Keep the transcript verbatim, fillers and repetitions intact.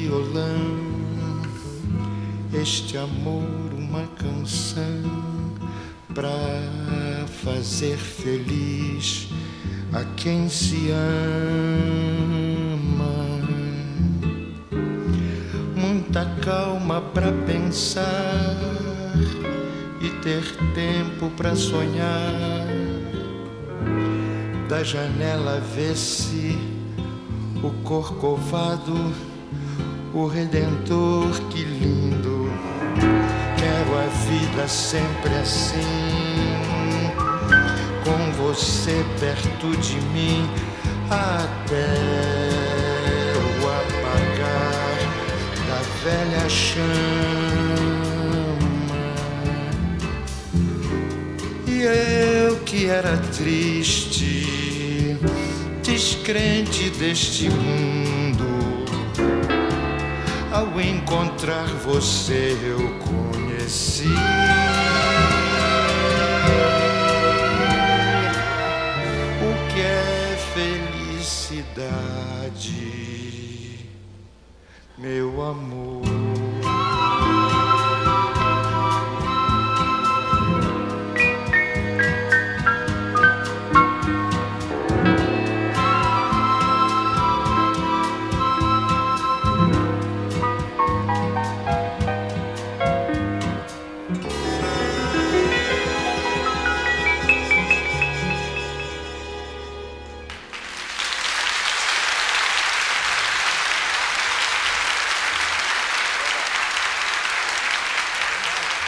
violão, este amor uma canção pra fazer feliz a quem se ama. Muita calma pra pensar e ter tempo pra sonhar. Da janela vê-se o Corcovado, o Redentor, que lindo. Quero a vida sempre assim, com você perto de mim, até o apagar da velha chama. E eu que era triste, descrente deste mundo, ao encontrar você eu conheci o que é felicidade, meu amor.